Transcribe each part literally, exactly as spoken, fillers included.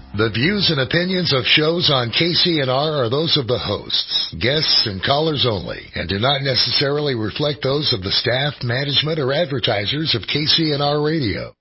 The views and opinions of shows on K C N R are those of the hosts, guests, and callers only, and do not necessarily reflect those of the staff, management, or advertisers of K C N R Radio.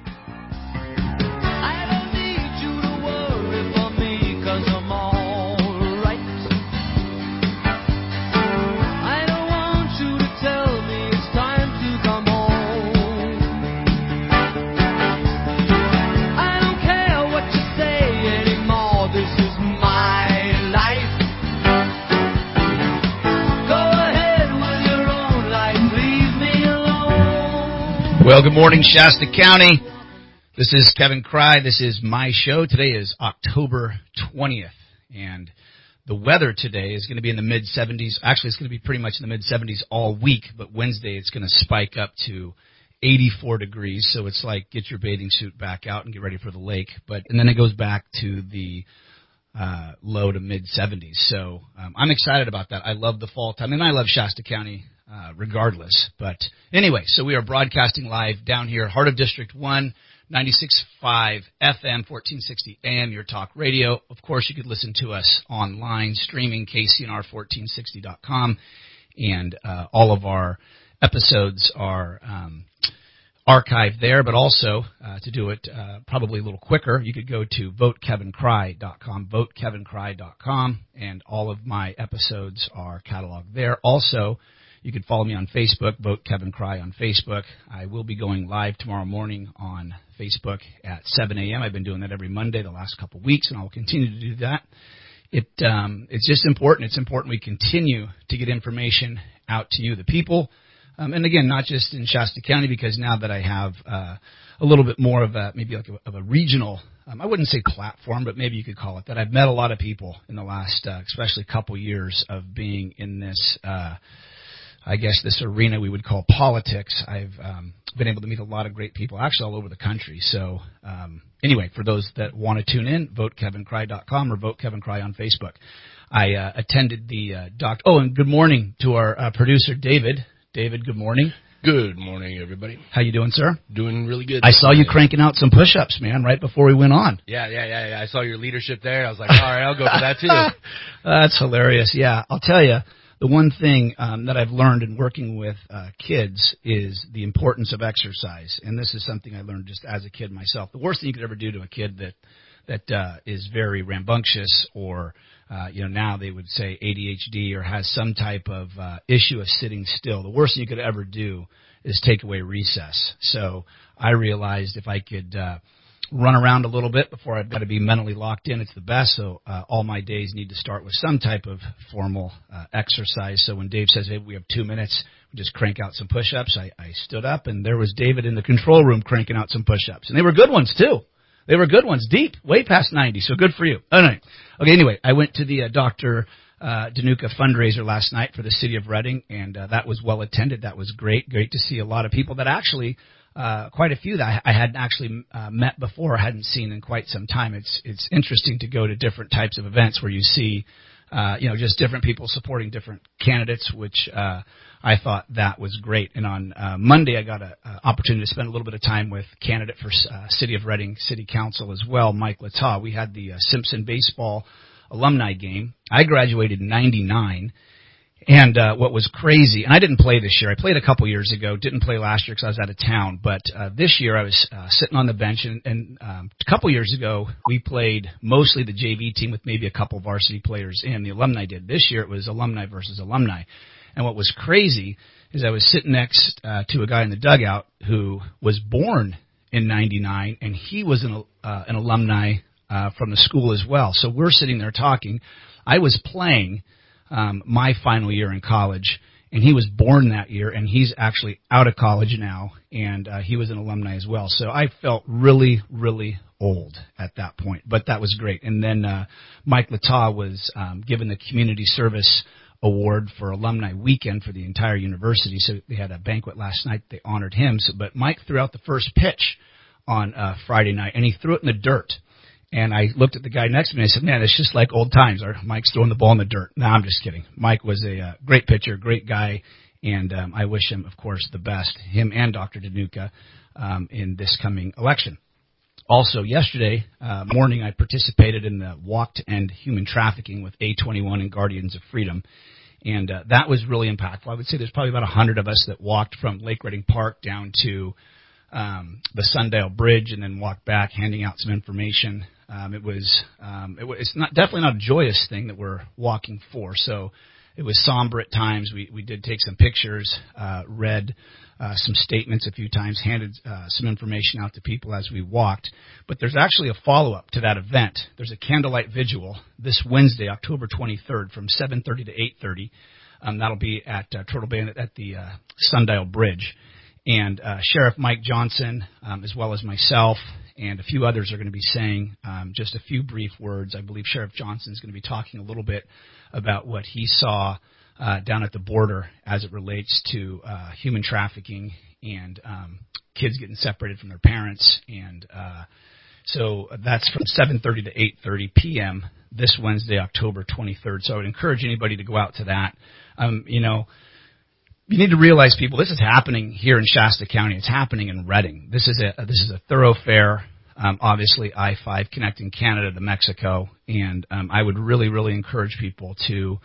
Well, good morning, Shasta County. This is Kevin Cry. This is my show. Today is October twentieth, and the weather today is going to be in the mid seventies. Actually, it's going to be pretty much in the mid seventies all week, but Wednesday it's going to spike up to eighty-four degrees, so it's like get your bathing suit back out and get ready for the lake. But and then it goes back to the uh, low to mid seventies, so um, I'm excited about that. I love the fall time, and I love Shasta County Uh, regardless. But anyway, so we are broadcasting live down here, Heart of District one, ninety-six point five F M, fourteen sixty A M, your talk radio. Of course, you could listen to us online, streaming, K C N R fourteen sixty dot com, and uh, all of our episodes are um, archived there, but also, uh, to do it uh, probably a little quicker, you could go to vote kevin cry dot com, vote kevin cry dot com, and all of my episodes are cataloged there. Also, you can follow me on Facebook, Vote Kevin Cry on Facebook. I will be going live tomorrow morning on Facebook at seven A M I've been doing that every Monday the last couple of weeks, and I will continue to do that. It um, It's just important. It's important we continue to get information out to you, the people. Um, and again, not just in Shasta County, because now that I have uh, a little bit more of a, maybe like a, of a regional, um, I wouldn't say platform, but maybe you could call it that. I've met a lot of people in the last, uh, especially couple years of being in this uh I guess this arena we would call politics. I've um, been able to meet a lot of great people, actually all over the country. So um, anyway, for those that want to tune in, vote kevin cry dot com or Vote Kevin Cry on Facebook. I uh, attended the uh, doc. Oh, and good morning to our uh, producer, David. David, good morning. Good morning, everybody. How you doing, sir? Doing really good. I saw you cranking out some push-ups, man, right before we went on. Yeah, yeah, yeah, yeah. I saw your leadership there. I was like, all right, I'll go for that, too. That's hilarious. Yeah, I'll tell you. The one thing um, that I've learned in working with uh, kids is the importance of exercise, and this is something I learned just as a kid myself. The worst thing you could ever do to a kid that that uh, is very rambunctious, or uh, you know, now they would say A D H D, or has some type of uh, issue of sitting still. The worst thing you could ever do is take away recess. So I realized if I could uh, run around a little bit before I've got to be mentally locked in, it's the best. So uh, all my days need to start with some type of formal uh, exercise. So when Dave says, hey, we have two minutes, we just crank out some push-ups, I, I stood up, and there was David in the control room cranking out some push-ups. And they were good ones, too. They were good ones, deep, way past ninety, so good for you. Anyway, okay, anyway, I went to the uh, Doctor Uh, Danuka fundraiser last night for the city of Reading, and uh, that was well attended. That was great. Great to see a lot of people that actually Uh, quite a few that I, I hadn't actually uh, met before, hadn't seen in quite some time. It's it's interesting to go to different types of events where you see, uh, you know, just different people supporting different candidates, which uh, I thought that was great. And on uh, Monday, I got an opportunity to spend a little bit of time with candidate for uh, City of Reading City Council as well, Mike Lataw. We had the uh, Simpson baseball alumni game. I graduated in ninety-nine. And uh, what was crazy, and I didn't play this year. I played a couple years ago. Didn't play last year because I was out of town. But uh, this year I was uh, sitting on the bench, and, and um, a couple years ago we played mostly the J V team with maybe a couple varsity players in. The alumni did. This year it was alumni versus alumni. And what was crazy is I was sitting next uh, to a guy in the dugout who was born in ninety-nine, and he was an, uh, an alumni uh, from the school as well. So we're sitting there talking. I was playing Um, my final year in college, and he was born that year, and he's actually out of college now, and uh, he was an alumni as well. So I felt really, really old at that point, but that was great. And then uh, Mike Lataw was um, given the Community Service Award for Alumni Weekend for the entire university. So they had a banquet last night. They honored him. So, but Mike threw out the first pitch on uh, Friday night, and he threw it in the dirt. And I looked at the guy next to me and I said, man, it's just like old times. Our Mike's throwing the ball in the dirt. No, I'm just kidding. Mike was a uh, great pitcher, great guy, and um, I wish him, of course, the best, him and Doctor Danuka, um, in this coming election. Also, yesterday uh, morning, I participated in the Walk to End Human Trafficking with A twenty-one and Guardians of Freedom, and uh, that was really impactful. I would say there's probably about one hundred of us that walked from Lake Reading Park down to um, the Sundial Bridge and then walked back, handing out some information. Um, it was um, it was, it's not definitely not a joyous thing that we're walking for, so it was somber at times. We we did take some pictures, uh, read uh, some statements a few times, handed uh, some information out to people as we walked. But there's actually a follow-up to that event. There's a candlelight vigil this Wednesday, October twenty-third, from seven thirty to eight thirty. Um, that'll be at uh, Turtle Bay at the uh, Sundial Bridge. And uh, Sheriff Mike Johnson, um, as well as myself, and a few others are going to be saying um, just a few brief words. I believe Sheriff Johnson is going to be talking a little bit about what he saw uh, down at the border as it relates to uh, human trafficking and um, kids getting separated from their parents. And uh, so that's from seven thirty to eight thirty p.m. this Wednesday, October twenty-third. So I would encourage anybody to go out to that. Um, you know, you need to realize, people, this is happening here in Shasta County. It's happening in Reading. This is a this is a thoroughfare. Um, obviously, I five connecting Canada to Mexico, and um, I would really, really encourage people to.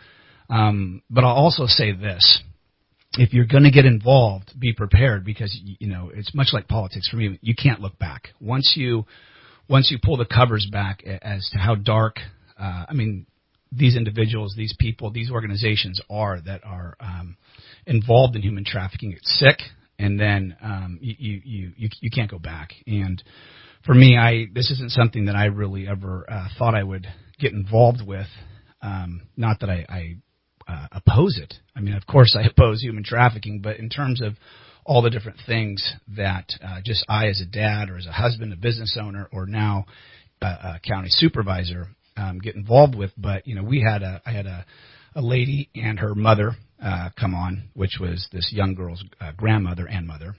Um, but I'll also say this: if you're going to get involved, be prepared, because you know it's much like politics for me. You can't look back once you once you pull the covers back as to how dark. Uh, I mean, these individuals, these people, these organizations are that are um, involved in human trafficking. It's sick, and then um, you, you you you can't go back. And for me, I this isn't something that I really ever uh, thought I would get involved with. Um, not that I, I uh, oppose it. I mean, of course, I oppose human trafficking, but in terms of all the different things that uh, just I, as a dad or as a husband, a business owner, or now a, a county supervisor, um, get involved with. But you know, we had a I had a, a lady and her mother uh, come on, which was this young girl's uh, grandmother and mother,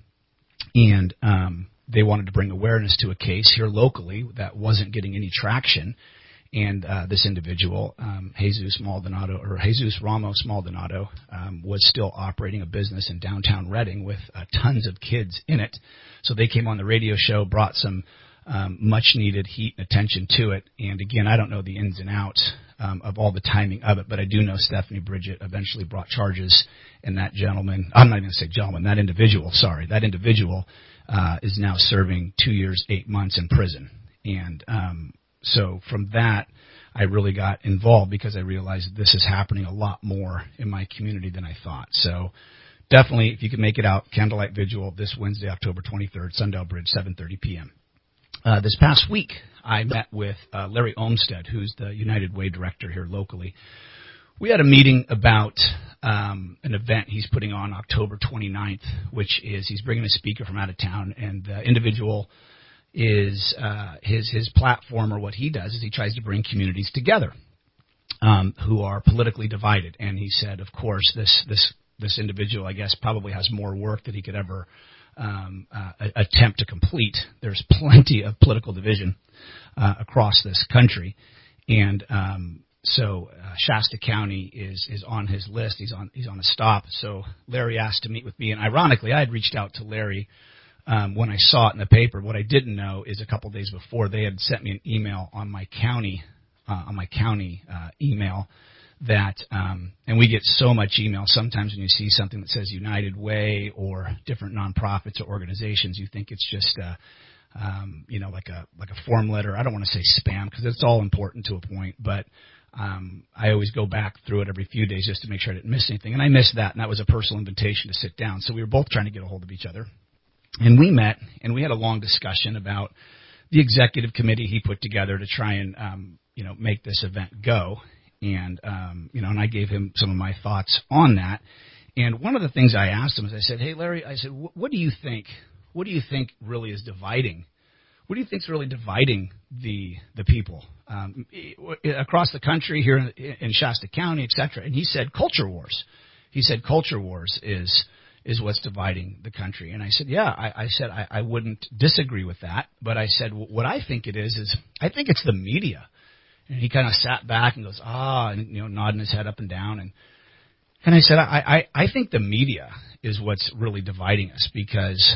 and um, they wanted to bring awareness to a case here locally that wasn't getting any traction. And uh, this individual, um, Jesus Maldonado, or Jesus Ramos Maldonado, um, was still operating a business in downtown Reading with uh, tons of kids in it. So they came on the radio show, brought some um, much-needed heat and attention to it. And again, I don't know the ins and outs um, of all the timing of it, but I do know Stephanie Bridget eventually brought charges, and that gentleman, I'm not even going to say gentleman, that individual, sorry, that individual uh, is now serving two years, eight months in prison. And um So from that, I really got involved because I realized this is happening a lot more in my community than I thought. So definitely, if you can make it out, Candlelight Vigil this Wednesday, October twenty-third, Sundial Bridge, seven thirty p.m. Uh, this past week, I met with uh, Larry Olmstead, who's the United Way director here locally. We had a meeting about um, an event he's putting on October twenty-ninth, which is he's bringing a speaker from out of town, and the individual is uh, his his platform, or what he does is he tries to bring communities together um, who are politically divided. And he said, of course, this this this individual, I guess, probably has more work that he could ever um, uh, attempt to complete. There's plenty of political division uh, across this country, and um, so uh, Shasta County is is on his list. He's on he's on a stop. So Larry asked to meet with me, and ironically, I had reached out to Larry Um, when I saw it in the paper. What I didn't know is a couple days before they had sent me an email on my county, uh, on my county uh, email that, um, and we get so much email. Sometimes when you see something that says United Way or different nonprofits or organizations, you think it's just, uh, um, you know, like a like a form letter. I don't want to say spam because it's all important to a point, but um, I always go back through it every few days just to make sure I didn't miss anything. And I missed that, and that was a personal invitation to sit down. So we were both trying to get a hold of each other. And we met, and we had a long discussion about the executive committee he put together to try and, um, you know, make this event go. And, um, you know, and I gave him some of my thoughts on that. And one of the things I asked him is I said, hey, Larry, I said, what do you think, what do you think really is dividing? What do you think is really dividing the the people um, across the country, here in, in Shasta County, et cetera? And he said culture wars. He said culture wars is is what's dividing the country. And I said, yeah, I, I said, I, I wouldn't disagree with that. But I said, what I think it is, is I think it's the media. And he kind of sat back and goes, ah, and, you know, nodding his head up and down. And, and I said, I, I, I think the media is what's really dividing us, because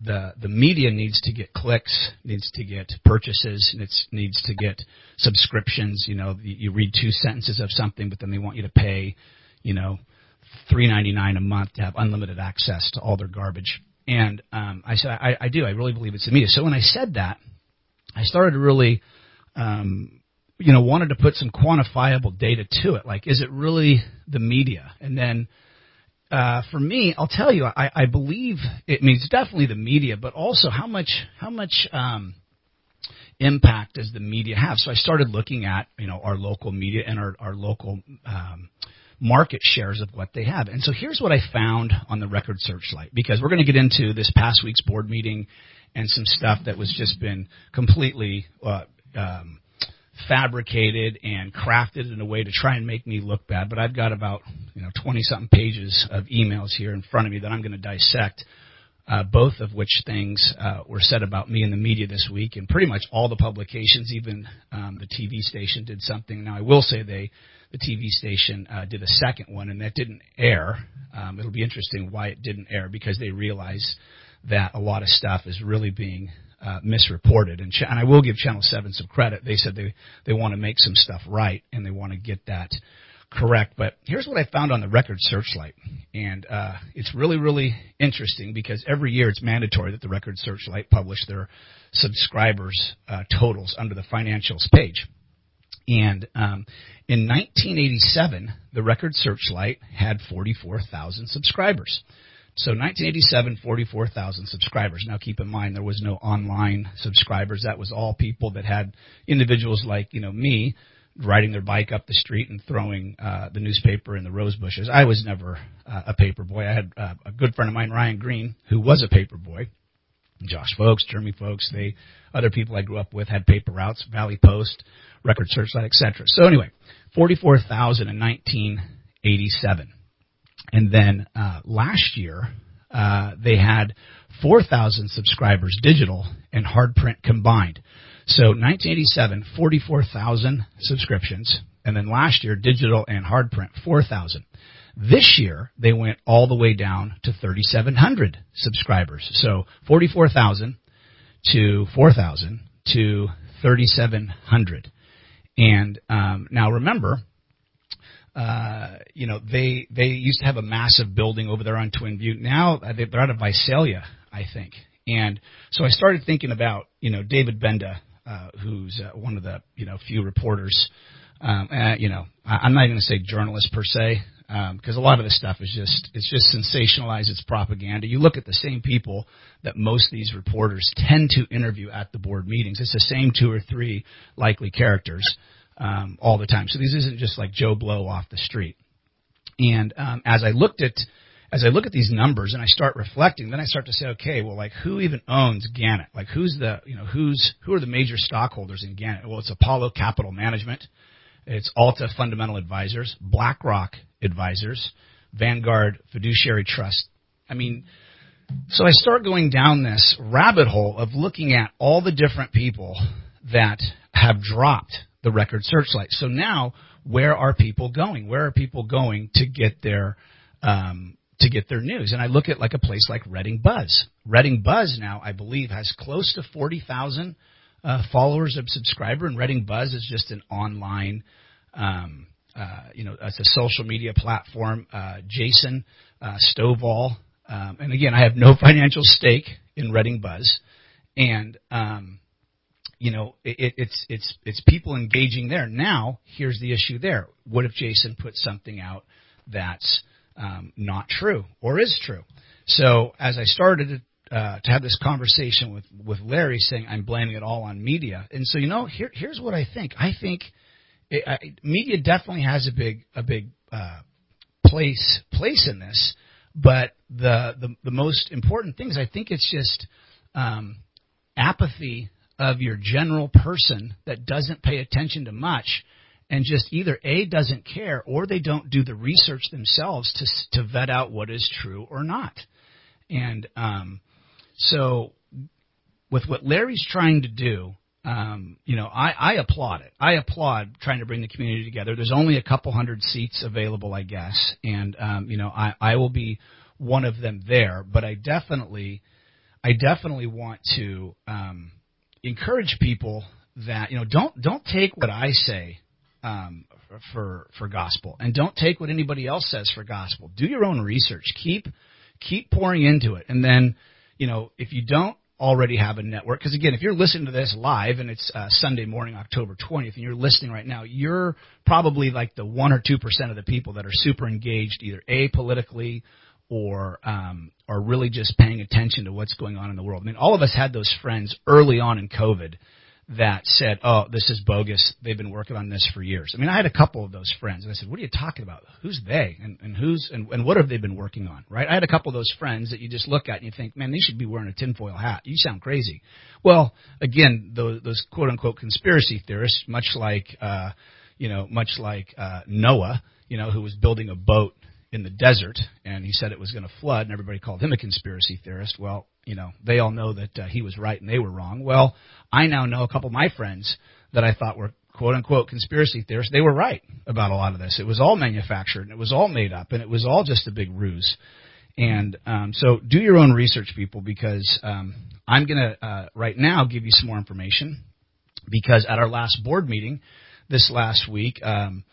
the the media needs to get clicks, needs to get purchases, needs needs to get subscriptions. You know, you, you read two sentences of something, but then they want you to pay, you know, three ninety-nine a month to have unlimited access to all their garbage. And um, I said, I, I do. I really believe it's the media. So when I said that, I started to really, um, you know, wanted to put some quantifiable data to it. Like, is it really the media? And then uh, for me, I'll tell you, I, I believe it means definitely the media, but also how much how much um, impact does the media have? So I started looking at, you know, our local media and our, our local um market shares of what they have. And so here's what I found on the Record Searchlight, because we're going to get into this past week's board meeting and some stuff that was just been completely uh, um, fabricated and crafted in a way to try and make me look bad. But I've got about, you know, twenty-something pages of emails here in front of me that I'm going to dissect, uh, both of which things uh, were said about me in the media this week, and pretty much all the publications, even um, the T V station did something. Now, I will say they The T V station uh, did a second one, and that didn't air. Um, it'll be interesting why it didn't air, because they realize that a lot of stuff is really being uh, misreported. And, ch- and I will give Channel seven some credit. They said they, they want to make some stuff right, and they want to get that correct. But here's what I found on the Record Searchlight. And uh, it's really, really interesting, because every year it's mandatory that the Record Searchlight publish their subscribers' uh, totals under the financials page. And um, in nineteen eighty-seven, the Record Searchlight had forty-four thousand subscribers. So nineteen eighty-seven, forty-four thousand subscribers. Now keep in mind, there was no online subscribers. That was all people that had individuals like, you know, me, riding their bike up the street and throwing uh, the newspaper in the rose bushes. I was never uh, a paper boy. I had uh, a good friend of mine, Ryan Green, who was a paper boy. Josh Folks, Jeremy Folks, they, other people I grew up with had paper routes, Valley Post, Record Searchlight, et cetera. So anyway, forty-four thousand in nineteen eighty-seven. And then uh, last year, uh, they had four thousand subscribers, digital and hard print combined. So nineteen eighty-seven, forty-four thousand subscriptions. And then last year, digital and hard print, four thousand. This year, they went all the way down to thirty-seven hundred subscribers. So forty-four thousand to four thousand to thirty-seven hundred. And um, now remember, uh, you know, they they used to have a massive building over there on Twin Butte. Now they're out of Visalia, I think. And so I started thinking about, you know, David Benda, uh, who's uh, one of the, you know, few reporters. Um, uh, you know, I'm not going to say journalist per se, because um, a lot of this stuff is just, it's just sensationalized, it's propaganda. You look at the same people that most of these reporters tend to interview at the board meetings. It's the same two or three likely characters um, all the time. So this isn't just like Joe Blow off the street. And um, as I looked at, as I look at these numbers and I start reflecting, then I start to say, okay, well, like who even owns Gannett? Like who's the, you know, who's, who are the major stockholders in Gannett? Well, it's Apollo Capital Management. It's Alta Fundamental Advisors, BlackRock Advisors, Vanguard Fiduciary Trust. I mean, so I start going down this rabbit hole of looking at all the different people that have dropped the Record Searchlight. So now, where are people going? Where are people going to get their um, to get their news? And I look at like a place like Reading Buzz. Reading Buzz now, I believe, has close to forty thousand Uh, followers of subscriber, and Reading Buzz is just an online, um, uh, you know, it's a social media platform. Uh, Jason uh, Stovall, um, and again, I have no financial stake in Reading Buzz, and um, you know, it, it's it's it's people engaging there. Now, here's the issue there: what if Jason puts something out that's um, not true or is true? So as I started to Uh, to have this conversation with, with Larry, saying I'm blaming it all on media. And so, you know, here, here's what I think. I think it, I, media definitely has a big a big uh, place place in this, but the, the the most important thing is I think it's just um, apathy of your general person that doesn't pay attention to much, and just either A, doesn't care, or they don't do the research themselves to to vet out what is true or not. And um, So with what Larry's trying to do, um, you know, I, I applaud it. I applaud trying to bring the community together. There's only a couple hundred seats available, I guess. And, um, you know, I, I will be one of them there. But I definitely I definitely want to um, encourage people that, you know, don't don't take what I say um, for for gospel, and don't take what anybody else says for gospel. Do your own research. Keep keep pouring into it, and then, you know, if you don't already have a network, because again, if you're listening to this live and it's uh, Sunday morning, October twentieth, and you're listening right now, you're probably like the one or two percent of the people that are super engaged, either A, politically, or um, are really just paying attention to what's going on in the world. I mean, all of us had those friends early on in COVID that said, oh, this is bogus. They've been working on this for years. I mean, I had a couple of those friends, and I said, what are you talking about? Who's they? And, and who's and, and what have they been working on, right? I had a couple of those friends that you just look at and you think, man, they should be wearing a tinfoil hat. You sound crazy. Well, again, those, those quote-unquote conspiracy theorists, much like, uh, you know, much like uh, Noah, you know, who was building a boat in the desert, and he said it was going to flood, and everybody called him a conspiracy theorist. Well, you know, they all know that uh, he was right and they were wrong. Well, I now know a couple of my friends that I thought were quote-unquote conspiracy theorists. They were right about a lot of this. It was all manufactured, and it was all made up, and it was all just a big ruse. And um, so do your own research, people, because um, I'm going to uh, right now give you some more information, because at our last board meeting this last week, um,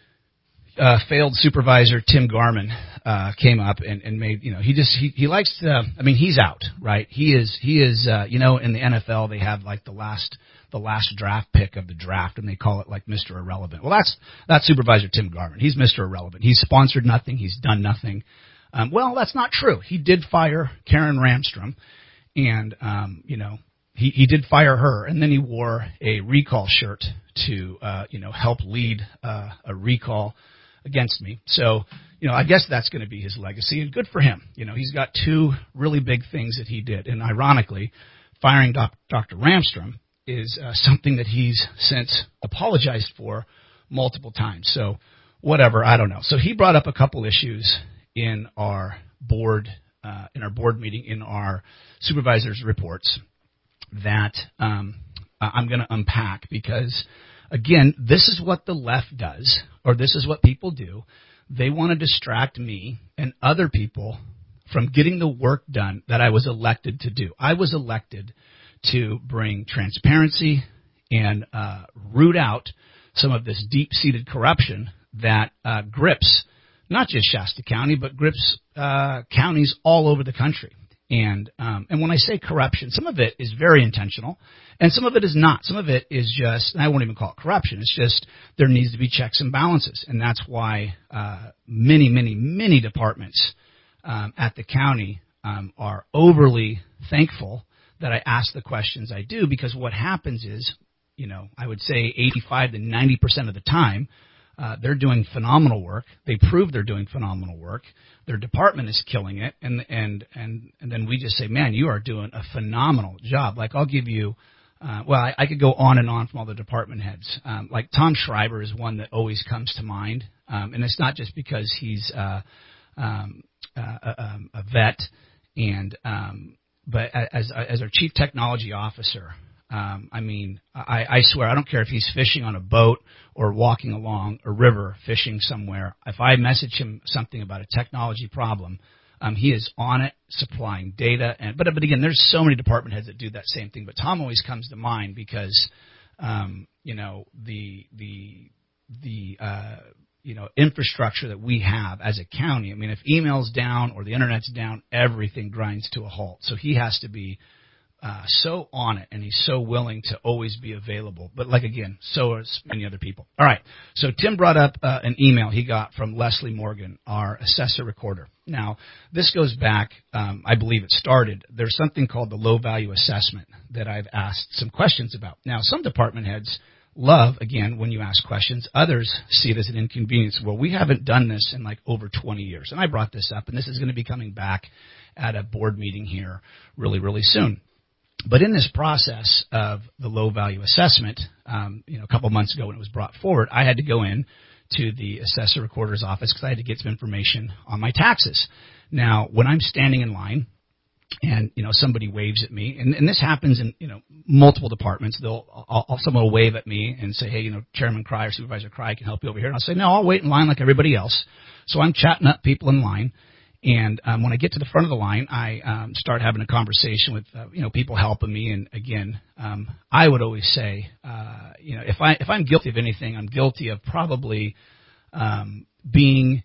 Uh, failed supervisor Tim Garman uh, came up and, and made, you know, he just, he, he likes to, I mean, he's out, right? He is, he is, uh, you know, in the N F L, they have like the last, the last draft pick of the draft, and they call it like Mister Irrelevant. Well, that's, that's Supervisor Tim Garman. He's Mister Irrelevant. He's sponsored nothing. He's done nothing. Um, well, that's not true. He did fire Karen Ramstrom, and, um, you know, he, he did fire her, and then he wore a recall shirt to, uh, you know, help lead uh, a recall against me. So, you know, I guess that's going to be his legacy, and good for him. You know, he's got two really big things that he did, and ironically, firing doc, Doctor Ramstrom is uh, something that he's since apologized for multiple times. So, whatever, I don't know. So he brought up a couple issues in our board, uh, in our board meeting, in our supervisors' reports that um, I'm going to unpack, because again, this is what the left does, or this is what people do. They want to distract me and other people from getting the work done that I was elected to do. I was elected to bring transparency and uh, root out some of this deep-seated corruption that uh, grips not just Shasta County, but grips uh, counties all over the country. And um, and when I say corruption, some of it is very intentional, and some of it is not. Some of it is just, and I won't even call it corruption. It's just there needs to be checks and balances, and that's why uh, many, many, many departments um, at the county um, are overly thankful that I ask the questions I do, because what happens is, you know, I would say eighty-five to ninety percent of the time, Uh, they're doing phenomenal work. They prove they're doing phenomenal work. Their department is killing it, and and and and then we just say, man, you are doing a phenomenal job. Like, I'll give you, uh, well, I, I could go on and on from all the department heads. Um, like Tom Schreiber is one that always comes to mind, um, and it's not just because he's uh, um, uh, a, a vet, and um, but as as our chief technology officer. Um, I mean, I, I swear, I don't care if he's fishing on a boat or walking along a river fishing somewhere. If I message him something about a technology problem, um, he is on it, supplying data. And but but again, there's so many department heads that do that same thing. But Tom always comes to mind because, um, you know, the the the uh, you know infrastructure that we have as a county. I mean, if email's down or the internet's down, everything grinds to a halt. So he has to be Uh, so on it, and he's so willing to always be available. But like, again, so are many other people. All right, so Tim brought up uh, an email he got from Leslie Morgan, our assessor recorder. Now, this goes back, um, I believe it started, there's something called the low value assessment that I've asked some questions about. Now, some department heads love, again, when you ask questions. Others see it as an inconvenience. Well, we haven't done this in like over twenty years, and I brought this up, and this is going to be coming back at a board meeting here really, really soon. But in this process of the low value assessment, um, you know, a couple of months ago when it was brought forward, I had to go in to the assessor recorder's office because I had to get some information on my taxes. Now, when I'm standing in line and, you know, somebody waves at me, and, and this happens in, you know, multiple departments, they'll, I'll, someone will wave at me and say, hey, you know, Chairman Cry or Supervisor Cry can help you over here. And I'll say, no, I'll wait in line like everybody else. So I'm chatting up people in line. And um, when I get to the front of the line, I um, start having a conversation with uh, you know people helping me. And again, um, I would always say, uh, you know, if I if I'm guilty of anything, I'm guilty of probably um, being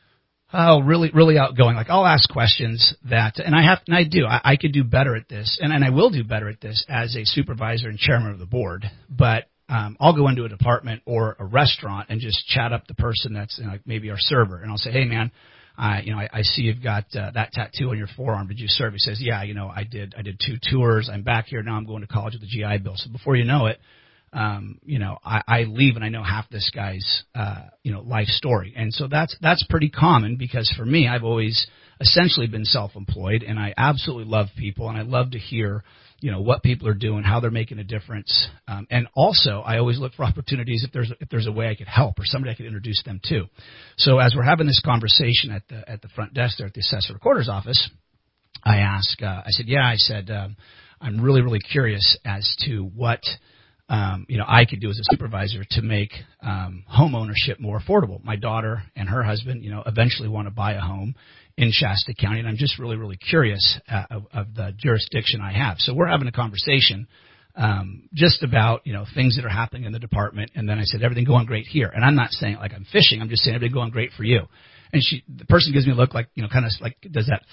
oh really really outgoing. Like I'll ask questions that, and I have and I do. I, I could do better at this, and and I will do better at this as a supervisor and chairman of the board. But um, I'll go into a department or a restaurant and just chat up the person that's you know, like maybe our server, and I'll say, hey man. Uh, you know, I, I see you've got uh, that tattoo on your forearm. Did you serve? He says, yeah, you know, I did. I did two tours. I'm back here now. I'm going to college with a G I Bill. So before you know it, um, you know, I, I leave and I know half this guy's, uh, you know, life story. And so that's that's pretty common because for me, I've always essentially been self-employed, and I absolutely love people, and I love to hear, you know, what people are doing, how they're making a difference, um, and also I always look for opportunities if there's if there's a way I could help or somebody I could introduce them to. So as we're having this conversation at the at the front desk there at the assessor recorder's office, I ask, uh, I said, yeah, I said, um, I'm really really curious as to what um, you know I could do as a supervisor to make um, home ownership more affordable. My daughter and her husband, you know, eventually want to buy a home in Shasta County, and I'm just really, really curious uh, of, of the jurisdiction I have. So we're having a conversation um, just about, you know, things that are happening in the department, and then I said, everything going great here. And I'm not saying like I'm fishing, I'm just saying everything going great for you. And she, the person gives me a look like, you know, kind of like does that,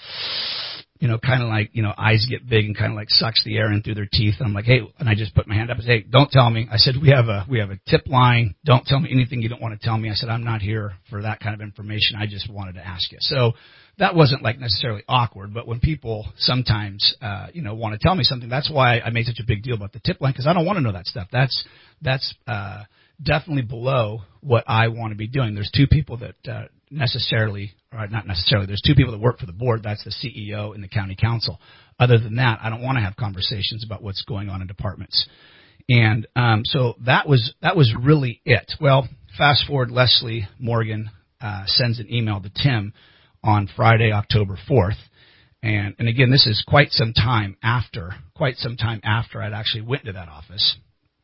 you know, kind of like, you know, eyes get big and kind of like sucks the air in through their teeth. And I'm like, hey, and I just put my hand up and say, hey, don't tell me. I said, we have a, we have a tip line. Don't tell me anything you don't want to tell me. I said, I'm not here for that kind of information. I just wanted to ask you. So that wasn't like necessarily awkward, but when people sometimes, uh, you know, want to tell me something, that's why I made such a big deal about the tip line, because I don't want to know that stuff. That's, that's, uh, definitely below what I want to be doing. There's two people that, uh, necessarily, or not necessarily, there's two people that work for the board. That's the C E O and the county council. Other than that, I don't want to have conversations about what's going on in departments. And, um, so that was, that was really it. Well, fast forward, Leslie Morgan, uh, sends an email to Tim on Friday, October fourth. And, and again, this is quite some time after, quite some time after I'd actually went to that office.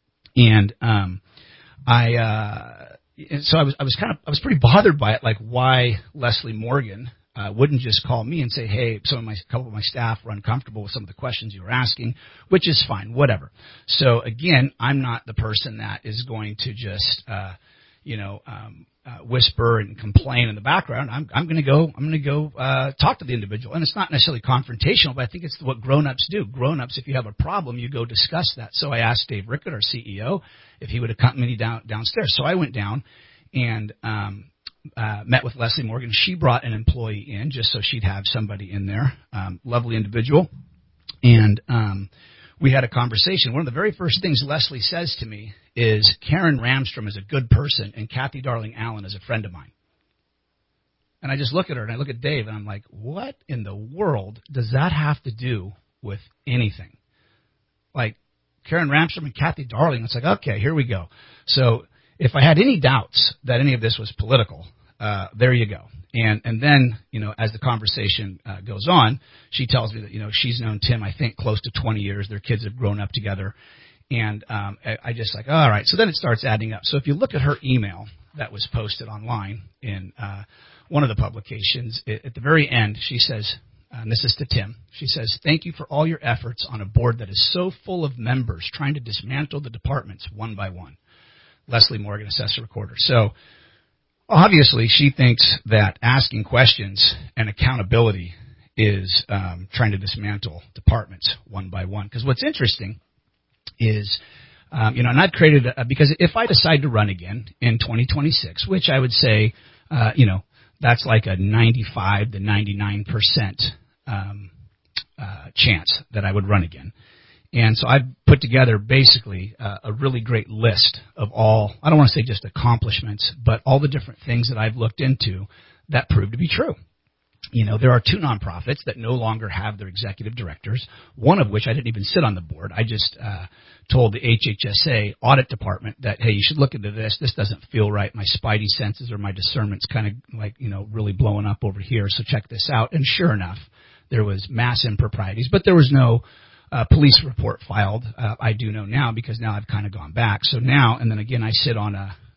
And, um, I, uh, so I was, I was kind of, I was pretty bothered by it, like why Leslie Morgan, uh, wouldn't just call me and say, hey, some of my, a couple of my staff were uncomfortable with some of the questions you were asking, which is fine, whatever. So again, I'm not the person that is going to just, uh, you know, um, Uh, whisper and complain in the background. I'm, I'm going to go. I'm going to go uh, talk to the individual, and it's not necessarily confrontational, but I think it's what grown-ups do. Grown-ups, if you have a problem, you go discuss that. So I asked Dave Rickett, our C E O, if he would accompany me down downstairs. So I went down and um, uh, met with Leslie Morgan. She brought an employee in just so she'd have somebody in there. Um, lovely individual, and um, we had a conversation. One of the very first things Leslie says to me is, Karen Ramstrom is a good person, and Kathy Darling Allen is a friend of mine. And I just look at her, and I look at Dave, and I'm like, what in the world does that have to do with anything? Like, Karen Ramstrom and Kathy Darling, it's like, okay, here we go. So if I had any doubts that any of this was political, uh, there you go. And and then, you know, as the conversation uh, goes on, she tells me that, you know, she's known Tim, I think, close to twenty years. Their kids have grown up together. And um, I, I just like, all right. So then it starts adding up. So if you look at her email that was posted online in uh, one of the publications, it, at the very end, she says, and this is to Tim, she says, thank you for all your efforts on a board that is so full of members trying to dismantle the departments one by one. Leslie Morgan, assessor recorder. So obviously, she thinks that asking questions and accountability is um, trying to dismantle departments one by one. Because what's interesting is, um, you know, and I've created a, because if I decide to run again in twenty twenty-six, which I would say, uh, you know, that's like a ninety-five to ninety-nine percent um, uh, chance that I would run again. And so I've put together basically uh, a really great list of all, I don't want to say just accomplishments, but all the different things that I've looked into that prove to be true. You know, there are two nonprofits that no longer have their executive directors, one of which I didn't even sit on the board. I just uh, told the H H S A audit department that, hey, you should look into this. This doesn't feel right. My spidey senses or my discernment's kind of like, you know, really blowing up over here, so check this out. And sure enough, there was mass improprieties, but there was no Uh, police report filed. Uh, I do know now because now I've kind of gone back. So now, and then again, I sit on a,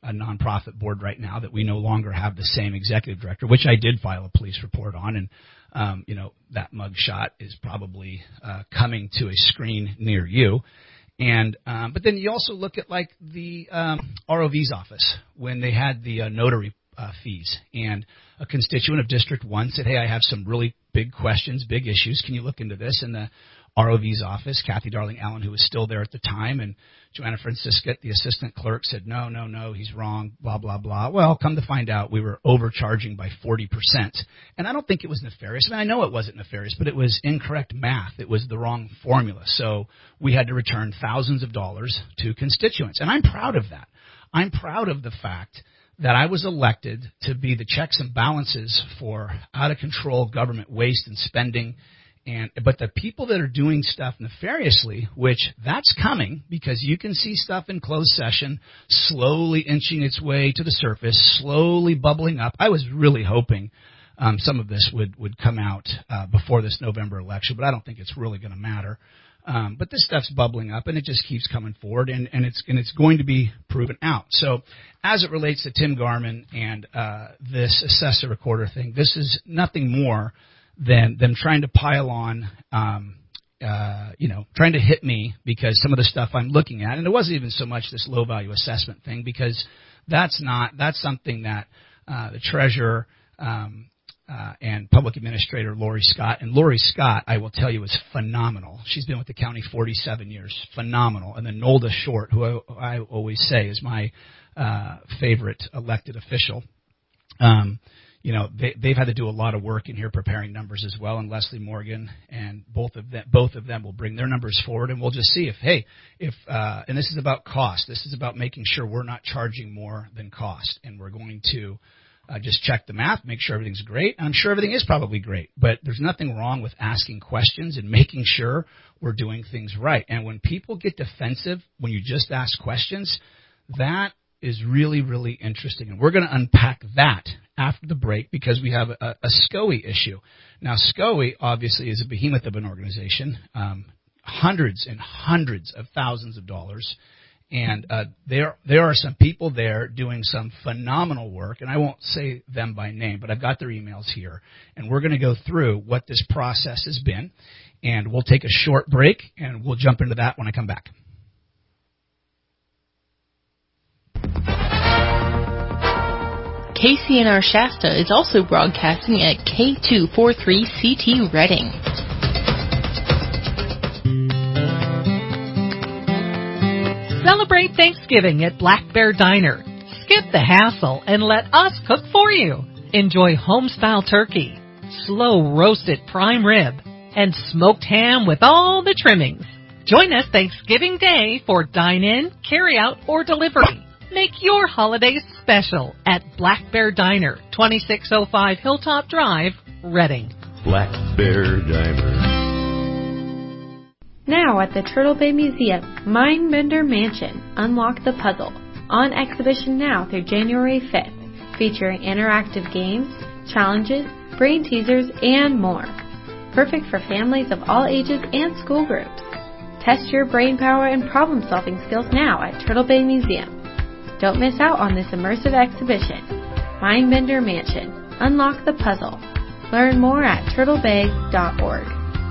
a nonprofit board right now that we no longer have the same executive director, which I did file a police report on. And, um, you know, that mugshot is probably uh, coming to a screen near you. And um, but then you also look at like the um, R O V's office when they had the uh, notary uh, fees, and a constituent of District One said, "Hey, I have some really big questions, big issues. Can you look into this?" And the R O V's office, Kathy Darling Allen, who was still there at the time, and Joanna Francisca, the assistant clerk, said, no, no, no, he's wrong, blah, blah, blah. Well, come to find out, we were overcharging by forty percent. And I don't think it was nefarious. I mean, I know it wasn't nefarious, but it was incorrect math. It was the wrong formula. So we had to return thousands of dollars to constituents. And I'm proud of that. I'm proud of the fact that I was elected to be the checks and balances for out-of-control government waste and spending. And but the people that are doing stuff nefariously, which that's coming because you can see stuff in closed session slowly inching its way to the surface, slowly bubbling up. I was really hoping um, some of this would, would come out uh, before this November election, but I don't think it's really going to matter. Um, but this stuff's bubbling up, and it just keeps coming forward, and, and it's and it's going to be proven out. So as it relates to Tim Garman and uh, this assessor recorder thing, this is nothing more than them trying to pile on, um, uh, you know, trying to hit me because some of the stuff I'm looking at, and it wasn't even so much this low value assessment thing because that's not, that's something that uh, the treasurer um, uh, and public administrator Lori Scott, and Lori Scott, I will tell you, is phenomenal. She's been with the county forty-seven years, phenomenal. And then Nolda Short, who I, I always say is my uh, favorite elected official. Um, You know, they, they've had to do a lot of work in here preparing numbers as well, and Leslie Morgan, and both of them, both of them will bring their numbers forward, and we'll just see if, hey, if, uh, and this is about cost. This is about making sure we're not charging more than cost, and we're going to uh, just check the math, make sure everything's great. I'm sure everything is probably great, but there's nothing wrong with asking questions and making sure we're doing things right. And when people get defensive, when you just ask questions, that is really, really interesting. And we're going to unpack that after the break because we have a, a SCOE issue. Now, SCOE obviously is a behemoth of an organization, um, hundreds and hundreds of thousands of dollars. And uh, there there are some people there doing some phenomenal work, and I won't say them by name, but I've got their emails here. And we're going to go through what this process has been, and we'll take a short break, and we'll jump into that when I come back. K C N R Shasta is also broadcasting at K two forty-three C T Reading. Celebrate Thanksgiving at Black Bear Diner. Skip the hassle and let us cook for you. Enjoy home-style turkey, slow-roasted prime rib, and smoked ham with all the trimmings. Join us Thanksgiving Day for dine-in, carry-out, or delivery. Make your holidays special at Black Bear Diner, twenty-six oh five Hilltop Drive, Reading. Black Bear Diner. Now at the Turtle Bay Museum, Mindbender Mansion, Unlock the Puzzle. On exhibition now through January fifth, featuring interactive games, challenges, brain teasers, and more. Perfect for families of all ages and school groups. Test your brain power and problem-solving skills now at Turtle Bay Museum. Don't miss out on this immersive exhibition. Mindbender Mansion. Unlock the puzzle. Learn more at turtle bay dot org.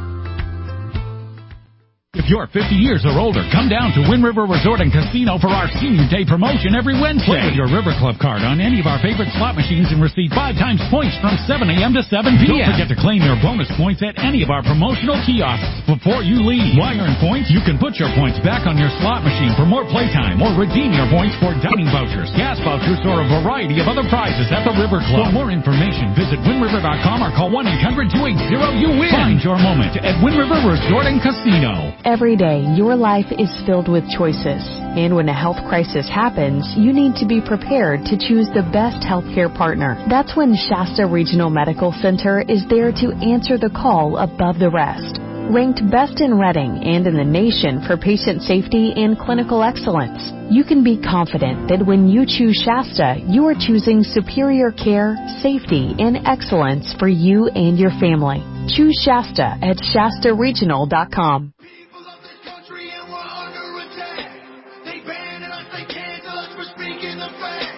If you're fifty years or older, come down to Wind River Resort and Casino for our Senior Day promotion every Wednesday. Play with your River Club card on any of our favorite slot machines and receive five times points from seven a.m. to seven p.m. Don't forget to claim your bonus points at any of our promotional kiosks before you leave. While you're in points, you can put your points back on your slot machine for more playtime or redeem your points for dining vouchers, gas vouchers, or a variety of other prizes at the River Club. For more information, visit wind river dot com or call one eight hundred two eight zero you win. Find your moment at Wind River Resort and Casino. Every day, your life is filled with choices. And when a health crisis happens, you need to be prepared to choose the best healthcare partner. That's when Shasta Regional Medical Center is there to answer the call above the rest. Ranked best in Reading and in the nation for patient safety and clinical excellence, you can be confident that when you choose Shasta, you are choosing superior care, safety, and excellence for you and your family. Choose Shasta at shasta regional dot com. They ban us, they cancel us for speaking the fact.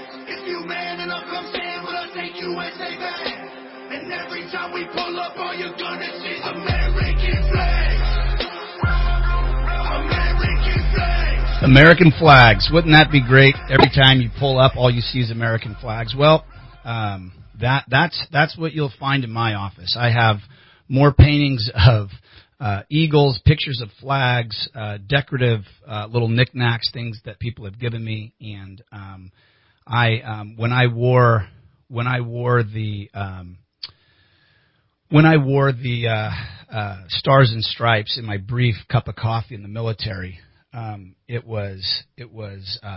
U S A band. And every time we pull up, all you're gonna see is American flags. American flags. American flags. Wouldn't that be great? Every time you pull up, all you see is American flags. Well, um, that that's that's what you'll find in my office. I have more paintings of uh, eagles, pictures of flags, uh, decorative uh, little knickknacks, things that people have given me. And um, I, um, when I wore when I wore the um, when I wore the uh, uh, Stars and Stripes in my brief cup of coffee in the military, um, it was it was uh,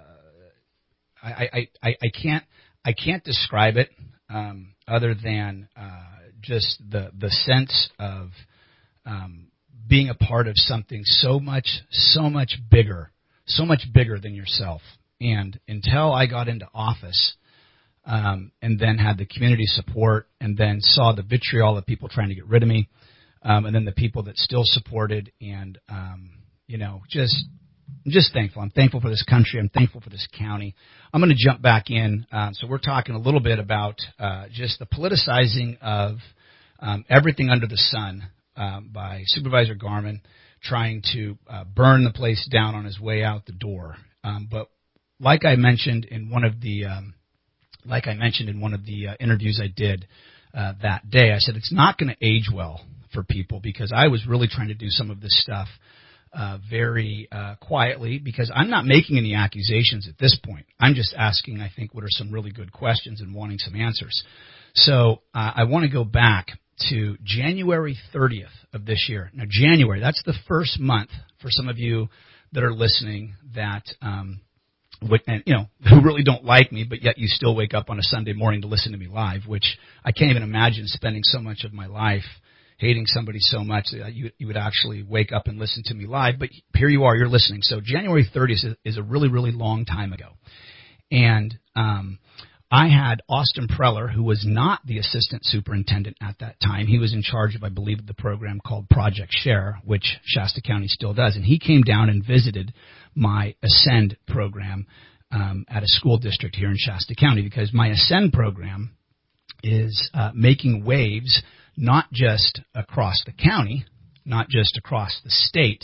I, I, I, I can't I can't describe it. Um, other than uh, just the the sense of um, being a part of something so much so much bigger, so much bigger than yourself. And until I got into office, um, and then had the community support, and then saw the vitriol of people trying to get rid of me, um, and then the people that still supported, and um, you know, just. I'm just thankful. I'm thankful for this country. I'm thankful for this county. I'm going to jump back in. Um, so we're talking a little bit about uh, just the politicizing of um, everything under the sun um, by Supervisor Garman, trying to uh, burn the place down on his way out the door. Um, but like I mentioned in one of the um, like I mentioned in one of the uh, interviews I did uh, that day, I said it's not going to age well for people, because I was really trying to do some of this stuff Uh, very uh, quietly, because I'm not making any accusations at this point. I'm just asking, I think, what are some really good questions and wanting some answers. So uh, I want to go back to January thirtieth of this year. Now, January, that's the first month for some of you that are listening that, um, would, and, you know, who really don't like me, but yet you still wake up on a Sunday morning to listen to me live, which I can't even imagine spending so much of my life hating somebody so much that you, you would actually wake up and listen to me live. But here you are, you're listening. So January thirtieth is, is a really, really long time ago. And um, I had Austin Preller, who was not the assistant superintendent at that time. He was in charge of, I believe, the program called Project Share, which Shasta County still does. And he came down and visited my Ascend program um, at a school district here in Shasta County, because my Ascend program is uh, making waves not just across the county, not just across the state.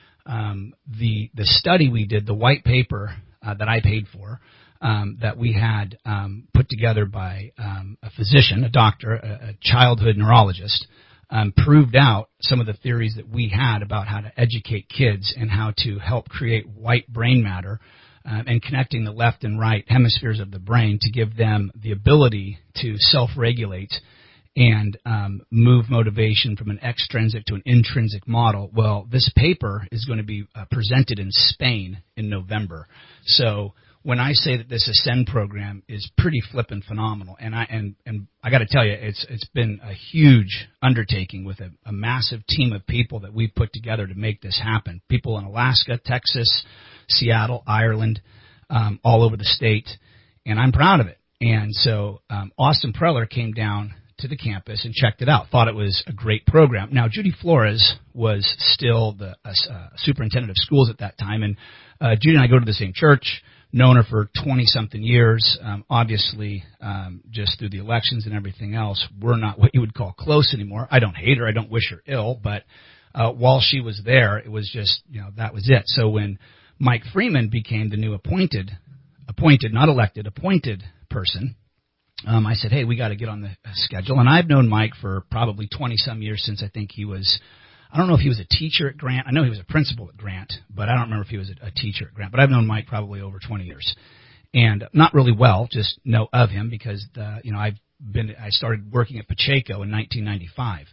Um, the the study we did, the white paper uh, that I paid for, um, that we had um, put together by um, a physician, a doctor, a, a childhood neurologist, um, proved out some of the theories that we had about how to educate kids and how to help create white brain matter um, and connecting the left and right hemispheres of the brain to give them the ability to self-regulate and um, move motivation from an extrinsic to an intrinsic model. Well, this paper is going to be uh, presented in Spain in November. So when I say that this Ascend program is pretty flippin' phenomenal, and I and and I got to tell you, it's it's been a huge undertaking with a, a massive team of people that we've put together to make this happen. People in Alaska, Texas, Seattle, Ireland, um, all over the state, and I'm proud of it. And so um, Austin Preller came down to the campus and checked it out, thought it was a great program. Now, Judy Flores was still the uh, superintendent of schools at that time, and uh, Judy and I go to the same church, known her for twenty-something years. Um, obviously, um, just through the elections and everything else, we're not what you would call close anymore. I don't hate her. I don't wish her ill, but uh, while she was there, it was just, you know, that was it. So when Mike Freeman became the new appointed, appointed, not elected, appointed person, Um, I said, hey, we got to get on the schedule. And I've known Mike for probably twenty-some years, since I think he was, I don't know if he was a teacher at Grant. I know he was a principal at Grant, but I don't remember if he was a, a teacher at Grant. But I've known Mike probably over twenty years. And not really well, just know of him because, the, you know, I've been, I started working at Pacheco in nineteen ninety-five.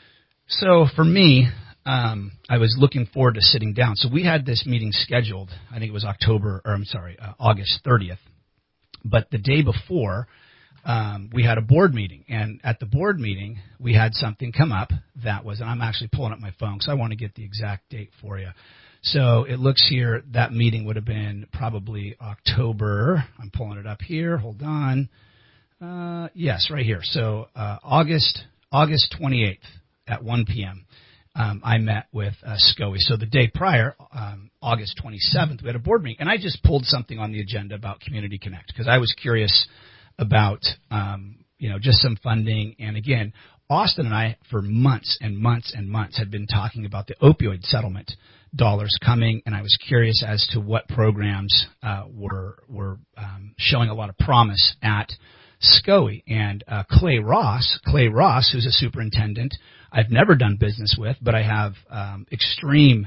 So for me, um, I was looking forward to sitting down. So we had this meeting scheduled, I think it was October, or I'm sorry, uh, August thirtieth. But the day before, Um, we had a board meeting, and at the board meeting, we had something come up that was, and I'm actually pulling up my phone because I want to get the exact date for you. So it looks here, that meeting would have been probably October. I'm pulling it up here. Hold on. Uh, yes, right here. So uh, August August twenty-eighth at one p.m., um, I met with uh, SCOE. So the day prior, um, August twenty-seventh, we had a board meeting, and I just pulled something on the agenda about Community Connect because I was curious about um, you know, just some funding. And again, Austin and I, for months and months and months, had been talking about the opioid settlement dollars coming, and I was curious as to what programs uh, were were um, showing a lot of promise at S C O E. And uh, Clay Ross, Clay Ross, who's a superintendent, I've never done business with, but I have um, extreme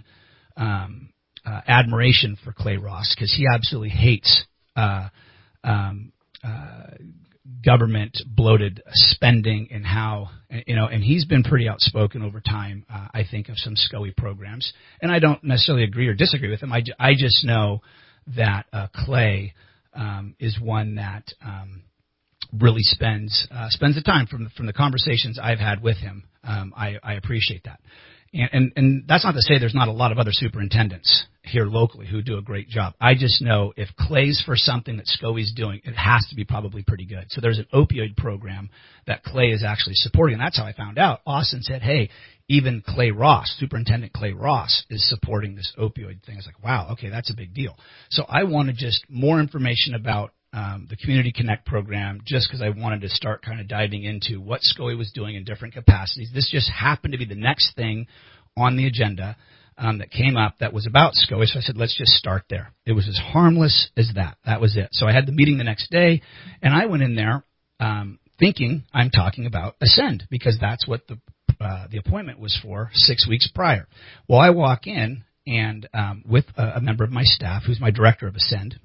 um, uh, admiration for Clay Ross because he absolutely hates uh, um, uh, government bloated spending and how, you know, and he's been pretty outspoken over time, uh, I think, of some S C O E programs. And I don't necessarily agree or disagree with him. I, I just know that uh, Clay um, is one that um, really spends uh, spends the time from, from the conversations I've had with him. Um, I, I appreciate that. And, and, and that's not to say there's not a lot of other superintendents here locally who do a great job. I just know if Clay's for something that S C O E's doing, it has to be probably pretty good. So there's an opioid program that Clay is actually supporting, and that's how I found out. Austin said, hey, even Clay Ross, Superintendent Clay Ross, is supporting this opioid thing. I was like, wow, okay, that's a big deal. So I wanted just more information about Um, the Community Connect program, just because I wanted to start kind of diving into what S C O E was doing in different capacities. This just happened to be the next thing on the agenda um, that came up that was about S C O E, so I said, let's just start there. It was as harmless as that. That was it. So I had the meeting the next day, and I went in there um, thinking I'm talking about Ascend, because that's what the uh, the appointment was for six weeks prior. Well, I walk in, and um, with a, a member of my staff, who's my director of Ascend,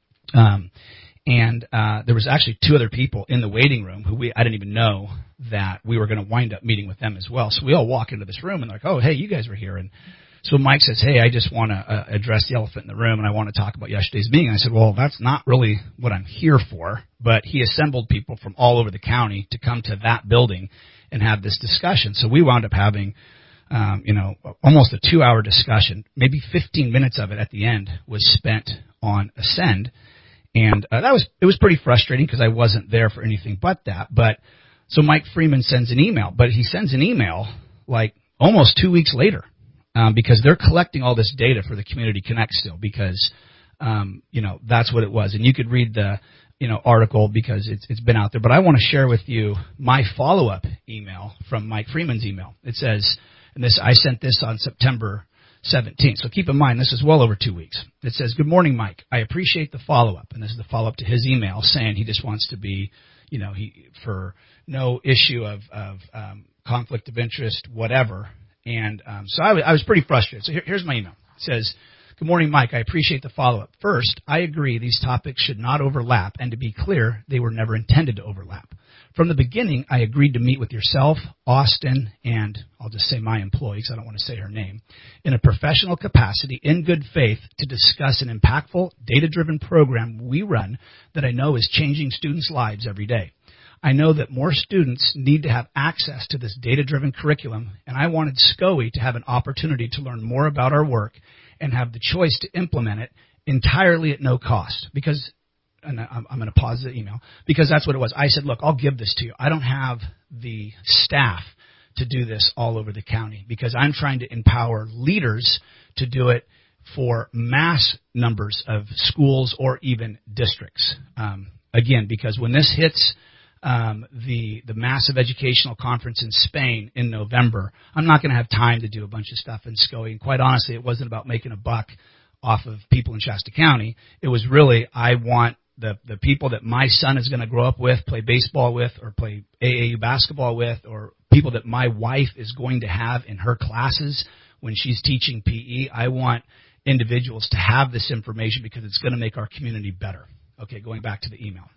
um, And uh, there was actually two other people in the waiting room who we I didn't even know that we were going to wind up meeting with them as well. So we all walk into this room and they're like, oh, hey, you guys were here. And so Mike says, hey, I just want to uh, address the elephant in the room, and I want to talk about yesterday's meeting. And I said, well, that's not really what I'm here for. But he assembled people from all over the county to come to that building and have this discussion. So we wound up having, um, you know, almost a two-hour discussion. Maybe fifteen minutes of it at the end was spent on Ascend. And uh, that was it was pretty frustrating because I wasn't there for anything but that. But so Mike Freeman sends an email, but he sends an email like almost two weeks later um, because they're collecting all this data for the Community Connect still, because um, you know that's what it was. And you could read the you know article because it's it's been out there. But I want to share with you my follow-up email from Mike Freeman's email. It says, and this I sent this on September seventeenth. So keep in mind, this is well over two weeks. It says, good morning, Mike. I appreciate the follow-up. And this is the follow-up to his email saying he just wants to be, you know, he for no issue of, of um, conflict of interest, whatever. And um, so I was, I was pretty frustrated. So here, here's my email. It says, good morning, Mike. I appreciate the follow-up. First, I agree these topics should not overlap. And to be clear, they were never intended to overlap. From the beginning, I agreed to meet with yourself, Austin, and I'll just say my employee because I don't want to say her name, in a professional capacity, in good faith, to discuss an impactful, data-driven program we run that I know is changing students' lives every day. I know that more students need to have access to this data-driven curriculum, and I wanted S C O E to have an opportunity to learn more about our work and have the choice to implement it entirely at no cost, because and I'm, I'm going to pause the email, because that's what it was. I said, look, I'll give this to you. I don't have the staff to do this all over the county because I'm trying to empower leaders to do it for mass numbers of schools or even districts. Um, again, because when this hits um, the the massive educational conference in Spain in November, I'm not going to have time to do a bunch of stuff in S C O E. And quite honestly, it wasn't about making a buck off of people in Shasta County. It was really, I want the the people that my son is going to grow up with, play baseball with, or play A A U basketball with, or people that my wife is going to have in her classes when she's teaching P E. I want individuals to have this information because it's going to make our community better. Okay, going back to the email.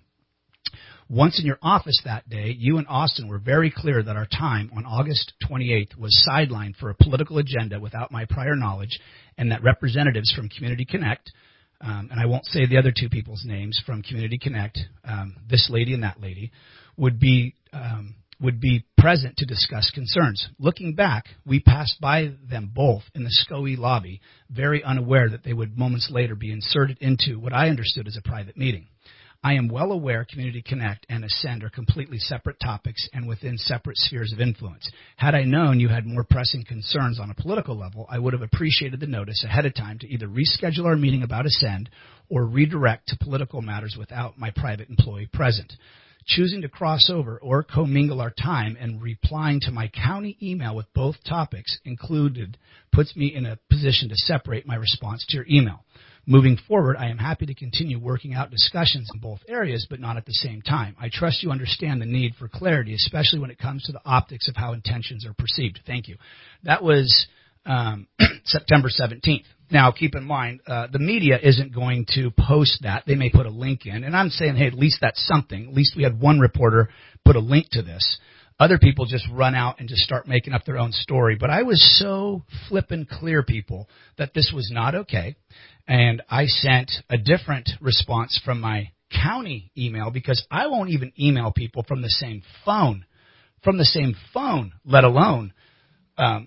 Once in your office that day, you and Austin were very clear that our time on August twenty-eighth was sidelined for a political agenda without my prior knowledge, and that representatives from Community Connect, Um, and I won't say the other two people's names from Community Connect, um, this lady and that lady, would be um, would be present to discuss concerns. Looking back, we passed by them both in the S C O E lobby, very unaware that they would moments later be inserted into what I understood as a private meeting. I am well aware Community Connect and Ascend are completely separate topics and within separate spheres of influence. Had I known you had more pressing concerns on a political level, I would have appreciated the notice ahead of time to either reschedule our meeting about Ascend or redirect to political matters without my private employee present. Choosing to cross over or commingle our time and replying to my county email with both topics included puts me in a position to separate my response to your email. Moving forward, I am happy to continue working out discussions in both areas, but not at the same time. I trust you understand the need for clarity, especially when it comes to the optics of how intentions are perceived. Thank you. That was um, September seventeenth. Now, keep in mind, uh, the media isn't going to post that. They may put a link in. And I'm saying, hey, at least that's something. At least we had one reporter put a link to this. Other people just run out and just start making up their own story. But I was so flippin' clear, people, that this was not okay. And I sent a different response from my county email because I won't even email people from the same phone, from the same phone, let alone, um,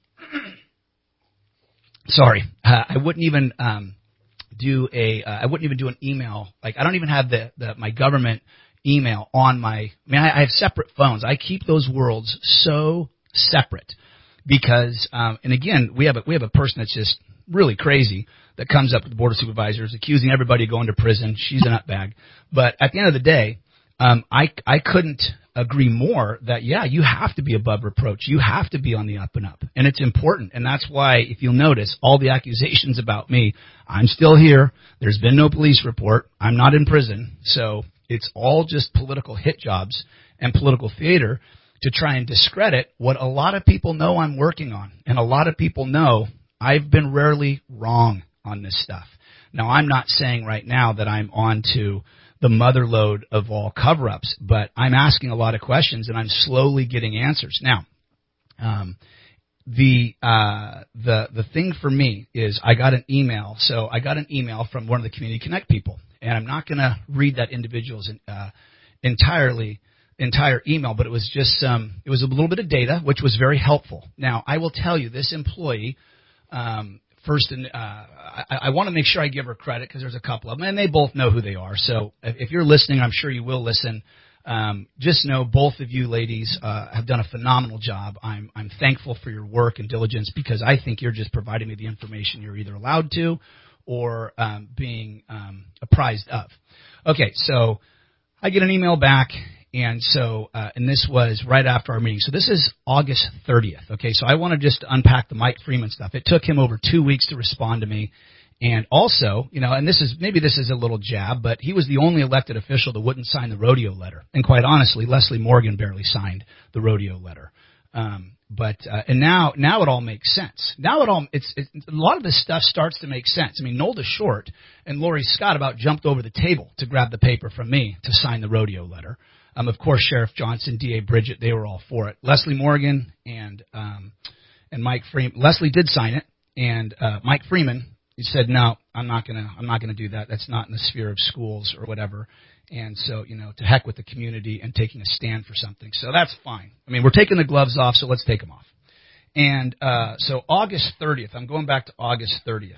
sorry, uh, I wouldn't even um, do a, uh, I wouldn't even do an email. Like I don't even have the, the my government email on my. I mean, I, I have separate phones. I keep those worlds so separate because, um, and again, we have a, we have a person that's just really crazy that comes up with the Board of Supervisors, accusing everybody of going to prison. She's a nutbag. But at the end of the day, um, I, I couldn't agree more that, yeah, you have to be above reproach. You have to be on the up and up. And it's important. And that's why, if you'll notice, all the accusations about me, I'm still here. There's been no police report. I'm not in prison. So it's all just political hit jobs and political theater to try and discredit what a lot of people know I'm working on. And a lot of people know I've been rarely wrong on this stuff. Now, I'm not saying right now that I'm on to the mother lode of all cover-ups, but I'm asking a lot of questions and I'm slowly getting answers. Now, um, the uh, the the thing for me is I got an email. So I got an email from one of the Community Connect people, and I'm not going to read that individual's uh, entirely entire email, but it was just some. It was a little bit of data, which was very helpful. Now, I will tell you, this employee. Um, First, and uh, I, I want to make sure I give her credit because there's a couple of them, and they both know who they are. So if, if you're listening, I'm sure you will listen. Um, just know both of you ladies uh, have done a phenomenal job. I'm I'm thankful for your work and diligence because I think you're just providing me the information you're either allowed to or um, being um, apprised of. Okay, so I get an email back. And so, uh, and this was right after our meeting. So this is August thirtieth. Okay, so I want to just unpack the Mike Freeman stuff. It took him over two weeks to respond to me. And also, you know, and this is, maybe this is a little jab, but he was the only elected official that wouldn't sign the rodeo letter. And quite honestly, Leslie Morgan barely signed the rodeo letter. Um, but, uh, and now, now it all makes sense. Now it all, it's, it, a lot of this stuff starts to make sense. I mean, Nolda Short and Lori Scott about jumped over the table to grab the paper from me to sign the rodeo letter. Um, of course, Sheriff Johnson, D A Bridget, they were all for it. Leslie Morgan and um, and Mike Freeman. Leslie did sign it, and uh, Mike Freeman he said, "No, I'm not gonna. I'm not gonna do that. That's not in the sphere of schools or whatever." And so, you know, to heck with the community and taking a stand for something. So that's fine. I mean, we're taking the gloves off, so let's take them off. And uh, so August thirtieth. I'm going back to August thirtieth,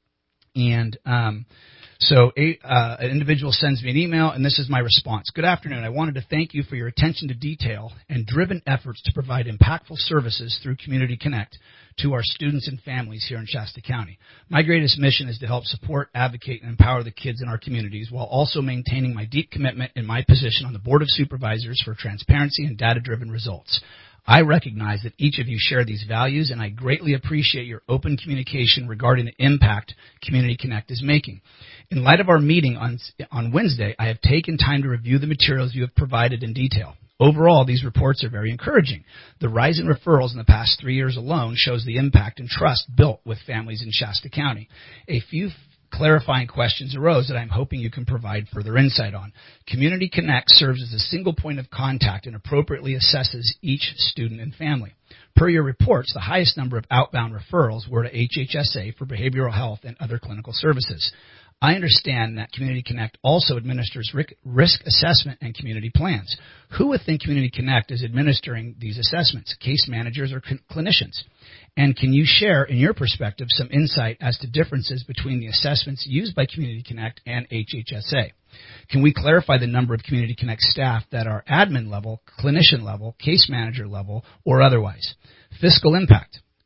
and. Um, So a, uh, an individual sends me an email, and this is my response. Good afternoon. I wanted to thank you for your attention to detail and driven efforts to provide impactful services through Community Connect to our students and families here in Shasta County. My greatest mission is to help support, advocate, and empower the kids in our communities while also maintaining my deep commitment in my position on the Board of Supervisors for transparency and data-driven results. I recognize that each of you share these values, and I greatly appreciate your open communication regarding the impact Community Connect is making. In light of our meeting on, on Wednesday, I have taken time to review the materials you have provided in detail. Overall, these reports are very encouraging. The rise in referrals in the past three years alone shows the impact and trust built with families in Shasta County. A few clarifying questions arose that I'm hoping you can provide further insight on. Community Connect serves as a single point of contact and appropriately assesses each student and family. Per your reports, the highest number of outbound referrals were to H H S A for behavioral health and other clinical services. I understand that Community Connect also administers risk assessment and community plans. Who within Community Connect is administering these assessments, case managers or clinicians? And can you share, in your perspective, some insight as to differences between the assessments used by Community Connect and H H S A? Can we clarify the number of Community Connect staff that are admin level, clinician level, case manager level, or otherwise? Fiscal impact.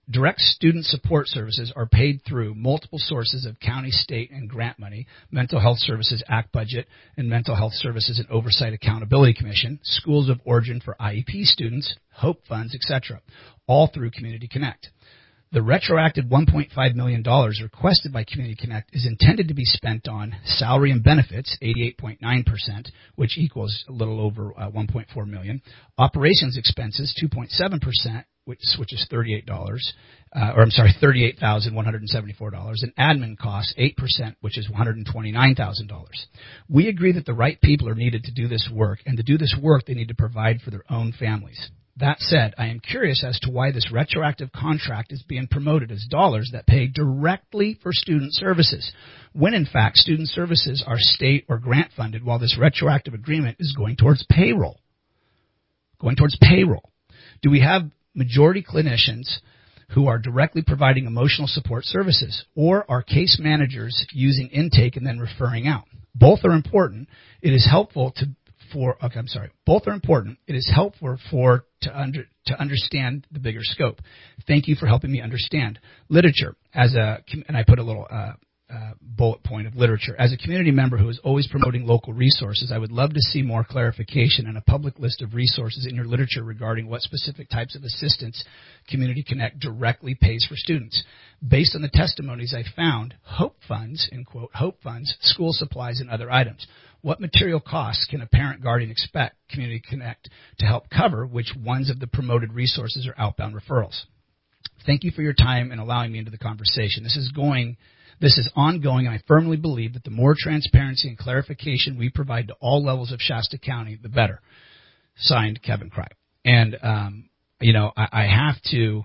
direct student support services are paid through multiple sources of county, state, and grant money, Mental Health Services Act budget, and Mental Health Services and Oversight Accountability Commission, Schools of Origin for I E P students, HOPE funds, et cetera, all through Community Connect. The retroactive one point five million dollars requested by Community Connect is intended to be spent on salary and benefits, eighty-eight point nine percent, which equals a little over uh, one point four million dollars, operations expenses, two point seven percent, which, which is thirty-eight dollars, uh, or I'm sorry, thirty-eight thousand one hundred seventy-four dollars, and admin costs, eight percent, which is one hundred twenty-nine thousand dollars. We agree that the right people are needed to do this work, and to do this work, they need to provide for their own families. That said, I am curious as to why this retroactive contract is being promoted as dollars that pay directly for student services, when in fact student services are state or grant funded, while this retroactive agreement is going towards payroll. Going towards payroll. Do we have majority clinicians who are directly providing emotional support services, or are case managers using intake and then referring out? Both are important. It is helpful to For, okay, I'm sorry. Both are important. It is helpful for to under to understand the bigger scope. Thank you for helping me understand literature as a, and I put a little uh, uh, bullet point of literature. As a community member who is always promoting local resources, I would love to see more clarification and a public list of resources in your literature regarding what specific types of assistance Community Connect directly pays for students. Based on the testimonies I found, HOPE funds, in quote, HOPE funds, school supplies, and other items. What material costs can a parent guardian expect Community Connect to help cover, which ones of the promoted resources are outbound referrals? Thank you for your time and allowing me into the conversation. This is going, this is ongoing, and I firmly believe that the more transparency and clarification we provide to all levels of Shasta County, the better. Signed, Kevin Cry. And, um, you know, I, I have to,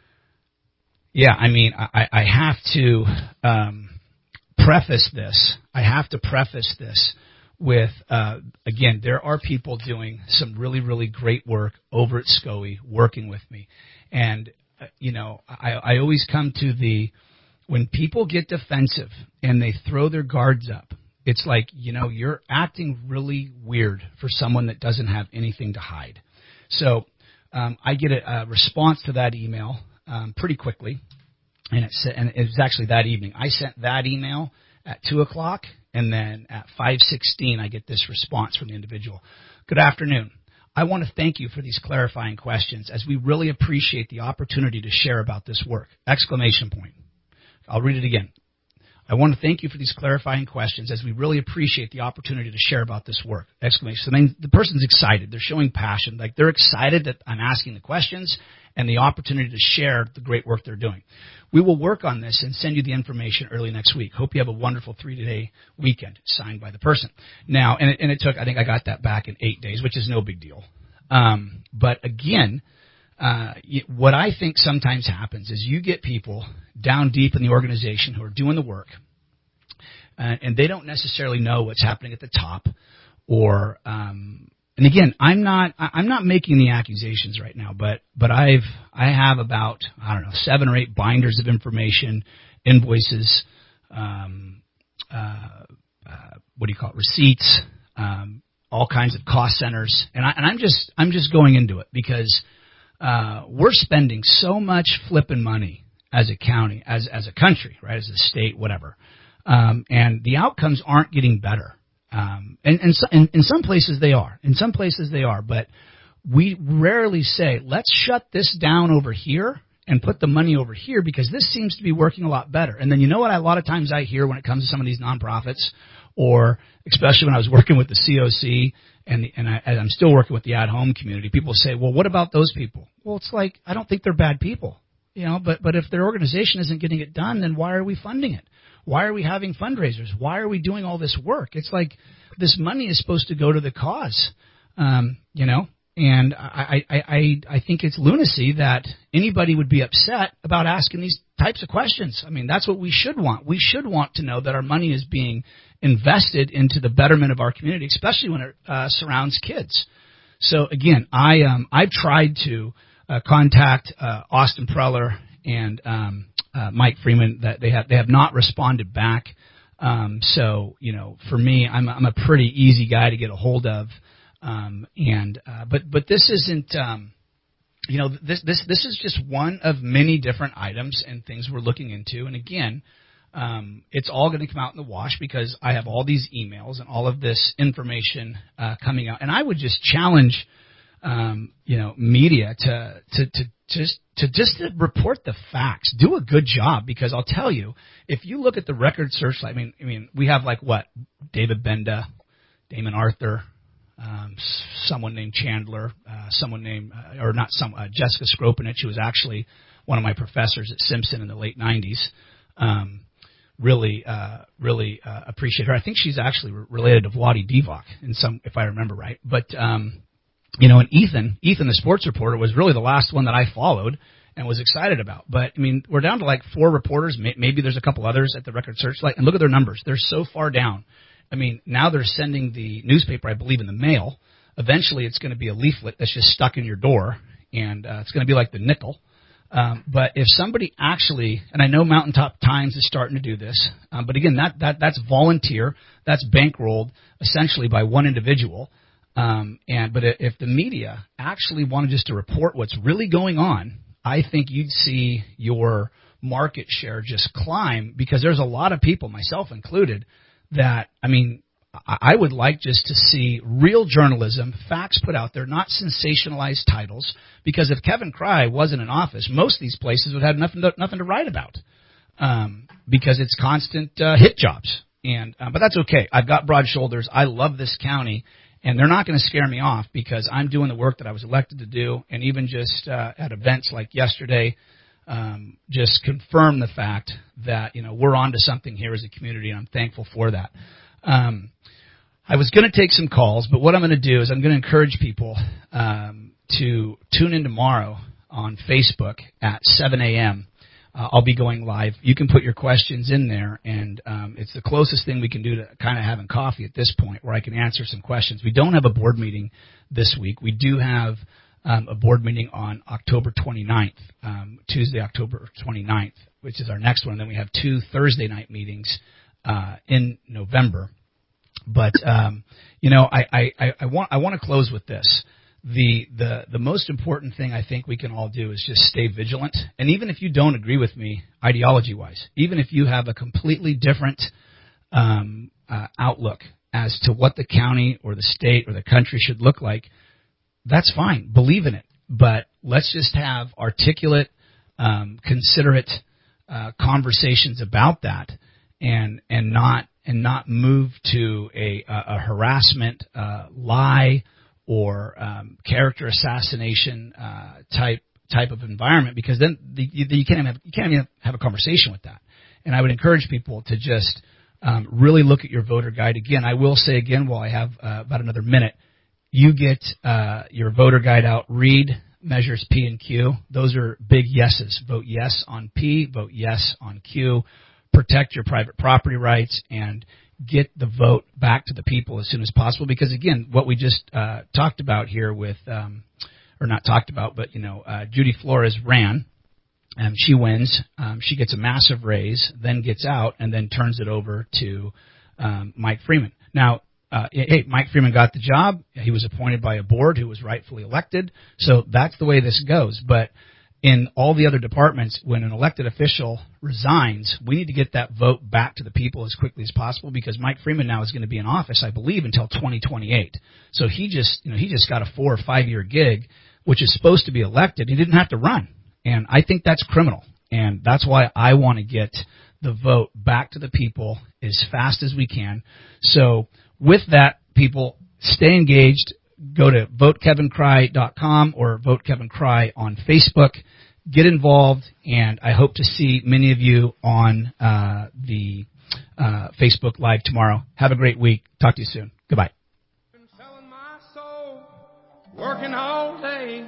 yeah, I mean, I, I have to um, preface this. I have to preface this with, uh, again, there are people doing some really, really great work over at S C O E working with me. And, uh, you know, I, I always come to the, when people get defensive and they throw their guards up, it's like, you know, you're acting really weird for someone that doesn't have anything to hide. So um, I get a, a response to that email um, pretty quickly, and it, sa- and it was actually that evening. I sent that email at two o'clock. And then at five sixteen, I get this response from the individual. Good afternoon. I want to thank you for these clarifying questions, as we really appreciate the opportunity to share about this work. Exclamation point. I'll read it again. I want to thank you for these clarifying questions, as we really appreciate the opportunity to share about this work. Exclamation. So then the person's excited. They're showing passion. Like, they're excited that I'm asking the questions and the opportunity to share the great work they're doing. We will work on this and send you the information early next week. Hope you have a wonderful three-day weekend. Signed by the person. Now, and it, and it took, I think I got that back in eight days, which is no big deal. Um, but again, uh, what I think sometimes happens is you get people down deep in the organization who are doing the work, uh, and they don't necessarily know what's happening at the top, or um, and again, I'm not I'm not making the accusations right now, but but I've I have about I don't know seven or eight binders of information, invoices, um, uh, uh, what do you call it, receipts, um, all kinds of cost centers, and I and I'm just I'm just going into it because uh, we're spending so much flipping money as a county, as as a country, right, as a state, whatever, um, and the outcomes aren't getting better. Um, and, and so, in, in some places they are. In some places they are. But we rarely say, let's shut this down over here and put the money over here because this seems to be working a lot better. And then you know what I, a lot of times I hear when it comes to some of these nonprofits, or especially when I was working with the C O C and, the, and, I, and I'm still working with the at-home community, people say, well, what about those people? Well, it's like, I don't think they're bad people. You know, but, but if their organization isn't getting it done, then why are we funding it? Why are we having fundraisers? Why are we doing all this work? It's like this money is supposed to go to the cause, um, you know, and I, I, I, I think it's lunacy that anybody would be upset about asking these types of questions. I mean, that's what we should want. We should want to know that our money is being invested into the betterment of our community, especially when it uh, surrounds kids. So, again, I, um, I've tried to uh, contact uh, Austin Preller and um, uh, Mike Freeman. That they have they have not responded back. Um, so you know, for me, I'm I'm a pretty easy guy to get a hold of. Um, and uh, but but this isn't um, you know, this this this is just one of many different items and things we're looking into. And again, um, it's all going to come out in the wash because I have all these emails and all of this information uh, coming out. And I would just challenge, um, you know, media to to to just to just to report the facts. Do a good job, because I'll tell you, if you look at the record searchlight, I mean, I mean, we have like what David Benda, Damon Arthur. Um, someone named Chandler, uh, someone named, uh, or not some, uh, Jessica Skropinich, who was actually one of my professors at Simpson in the late nineties. Um, really, uh, really uh, appreciate her. I think she's actually re- related to Vlade Divac, in some, if I remember right. But um, you know, and Ethan, Ethan, the sports reporter, was really the last one that I followed and was excited about. But I mean, we're down to like four reporters. May- maybe there's a couple others at the Record Searchlight, and look at their numbers; they're so far down. I mean, now they're sending the newspaper, I believe, in the mail. Eventually, it's going to be a leaflet that's just stuck in your door, and uh, it's going to be like the nickel. Um, but if somebody actually, and I know Mountaintop Times is starting to do this, um, but again, that, that that's volunteer, that's bankrolled essentially by one individual. Um, and but if the media actually wanted just to report what's really going on, I think you'd see your market share just climb, because there's a lot of people, myself included, that, I mean, I would like just to see real journalism, facts put out there, not sensationalized titles, because if Kevin Cry wasn't in office, most of these places would have nothing to, nothing to write about, um, because it's constant uh, hit jobs. And uh, but that's okay. I've got broad shoulders. I love this county, and they're not going to scare me off, because I'm doing the work that I was elected to do, and even just uh, at events like yesterday, Um, just confirm the fact that, you know, we're on to something here as a community, and I'm thankful for that. Um, I was going to take some calls, but what I'm going to do is I'm going to encourage people um, to tune in tomorrow on Facebook at seven a.m. Uh, I'll be going live. You can put your questions in there, and um, it's the closest thing we can do to kind of having coffee at this point, where I can answer some questions. We don't have a board meeting this week. We do have Um, a board meeting on October twenty-ninth, um, Tuesday, October twenty-ninth, which is our next one. And then we have two Thursday night meetings uh, in November. But um, you know, I, I, I want I want to close with this. The the the most important thing I think we can all do is just stay vigilant. And even if you don't agree with me ideology-wise, even if you have a completely different um, uh, outlook as to what the county or the state or the country should look like, that's fine. Believe in it. But let's just have articulate, um, considerate uh, conversations about that, and and not and not move to a, a, a harassment, uh, lie, or um, character assassination uh, type type of environment, because then the, you, you can't even have, you can't even have a conversation with that. And I would encourage people to just um, really look at your voter guide. Again, I will say again, while I have uh, about another minute. You get uh, your voter guide out, read measures P and Q. Those are big yeses. Vote yes on P, vote yes on Q. Protect your private property rights, and get the vote back to the people as soon as possible. Because, again, what we just uh, talked about here with, um, or not talked about, but, you know, uh, Judy Flores ran, and she wins. Um, she gets a massive raise, then gets out, and then turns it over to um, Mike Freeman. Now, Uh, hey, Mike Freeman got the job. He was appointed by a board who was rightfully elected. So that's the way this goes. But in all the other departments, when an elected official resigns, we need to get that vote back to the people as quickly as possible, because Mike Freeman now is going to be in office, I believe, until twenty twenty-eight. So he just, you know, he just got a four or five year gig, which is supposed to be elected. He didn't have to run. And I think that's criminal. And that's why I want to get the vote back to the people as fast as we can. So, with that, people, stay engaged. Go to vote kevin cry dot com or vote kevin cry on Facebook. Get involved, and I hope to see many of you on uh, the uh, Facebook Live tomorrow. Have a great week. Talk to you soon. Goodbye. Selling my soul, working all day,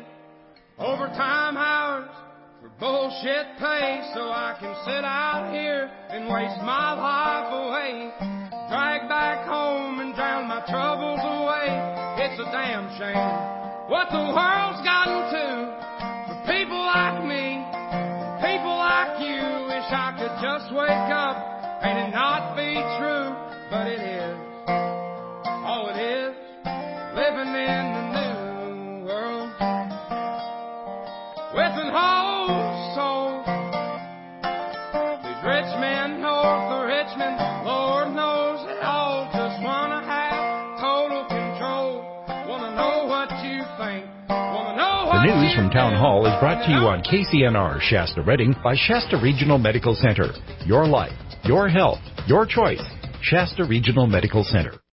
overtime hours for bullshit pay, so I can sit out here and waste my life away. Drag back home and drown my troubles away. It's a damn shame what the world's gotten to for people like me, people like you. Wish I could just wake up and it not be true, but it is. Oh, it is living in the new world. The news from Town Hall is brought to you on K C N R Shasta Redding by Shasta Regional Medical Center. Your life, your health, your choice. Shasta Regional Medical Center.